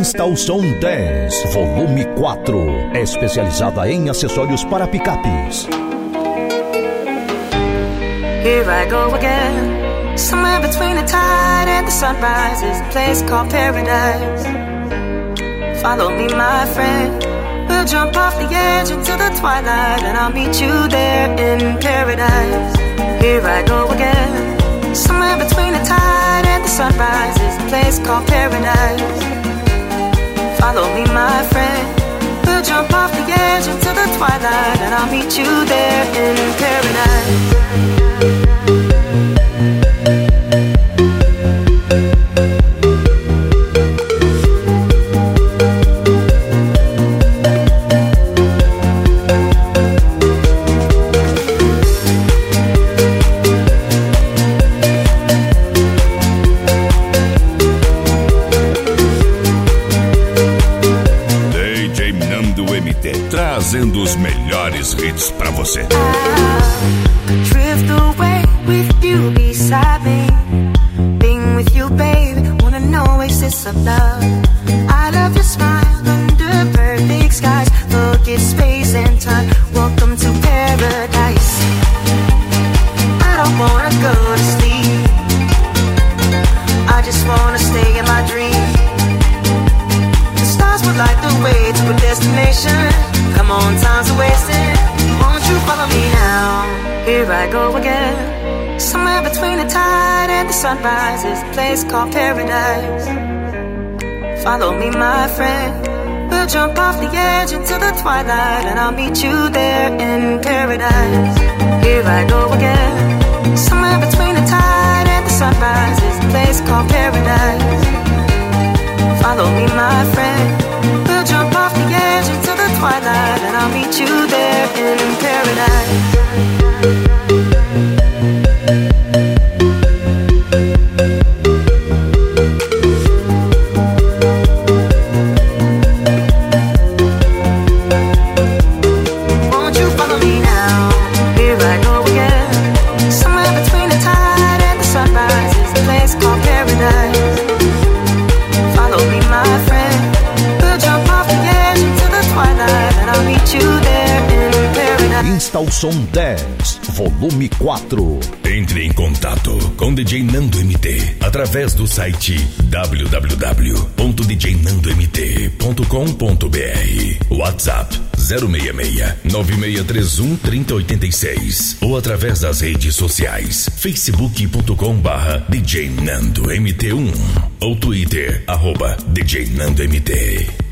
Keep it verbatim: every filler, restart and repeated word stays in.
Installson dez, volume quatro, especializada em acessórios para picapes. Here I go again, somewhere between the tide and the sunrise is a place called paradise. Follow me, my friend, we'll jump off the edge into the twilight, and I'll meet you there in paradise. Here I go again, somewhere between the tide and the sunrise is a place called paradise. Follow me, my friend, we'll jump off the edge into the twilight, and I'll meet you there in paradise. Trazendo os melhores hits pra você. I drift away with you beside me, being with you, baby, on an oasis of love. I love your smile under perfect skies. Forget space and time. Welcome to paradise. I don't wanna go to sleep. I just wanna stay in my dream. The stars would light the way to a destination. Come on, time's a wasting. Won't you follow me now? Here I go again, somewhere between the tide and the sunrise is a place called paradise. Follow me, my friend, we'll jump off the edge into the twilight, and I'll meet you there in paradise. Here I go again, somewhere between the tide and the sunrise is a place called paradise. Follow me, my friend, we'll jump off the edge into the twilight, and I'll meet you there in paradise. Won't you follow me now? Here I go again, somewhere between the tide and the sunrise is a place called paradise. Follow me, my friend, we'll jump off the edge into the twilight, and I'll meet you there in paradise. Installson dez, volume quatro. Entre em contato com D J Nando M T através do site w w w ponto d j nando m t ponto com ponto b r, WhatsApp zero seis seis nove seis três um três zero oito seis ou através das redes sociais facebook ponto com barra D J Nando M T um ou Twitter arroba D J Nando M T.